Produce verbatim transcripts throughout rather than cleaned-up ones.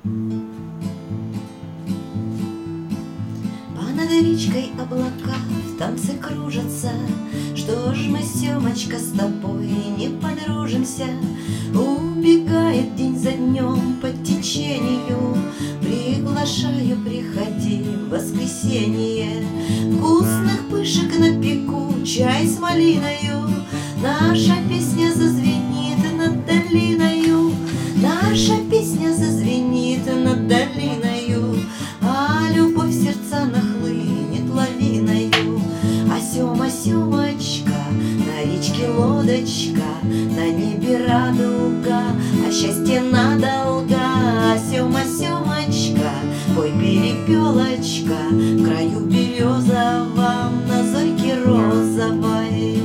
Над речкой облака в танце кружатся. Что ж мы, Семочка, с тобой не подружимся? Убегает день за днем по течению. Приглашаю, приходи в воскресенье. Вкусных пышек напеку, чай с малиною. Наша песня зазвенит над долиною. Наша песня зазвенит над долиною. А любовь в сердца нахлынет лавиною. А Сема, Семочка, на речке лодочка, на небе радуга, а счастье надолго. А Сема, Семочка, пой перепелочка, в краю березовом, на зорьке розовой.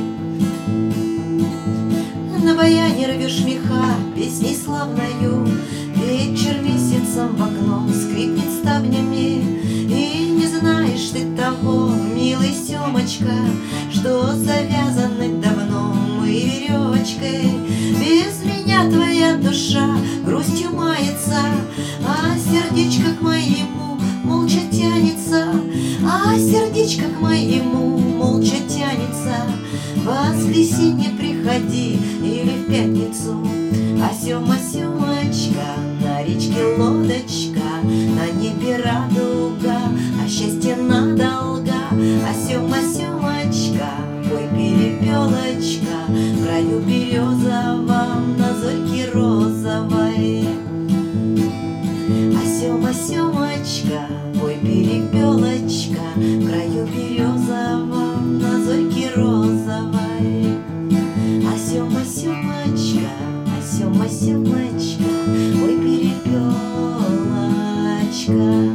На баяне рвешь меха песней славною. Вечер месяцем в окно скрипнет ставнями. И не знаешь ты того, милый Семочка, что завязаны давно мы веревочкой. Без меня твоя душа грустью мается, а сердечко к моему молча тянется. А сердечко к моему молча тянется. В воскресенье приходи или в пятницу. А Сема, Семочка, на речке лодочка, на небе радуга, а счастье надолго. А Сема, Семочка, пой перепелочка, в краю березовом, на зорьке розовой. А Сема, Семочка, пой перепелочка, в краю березовом, на зорьке розовой. А Сема, Семочка, а Сема, Семочка, ой, перепелочка.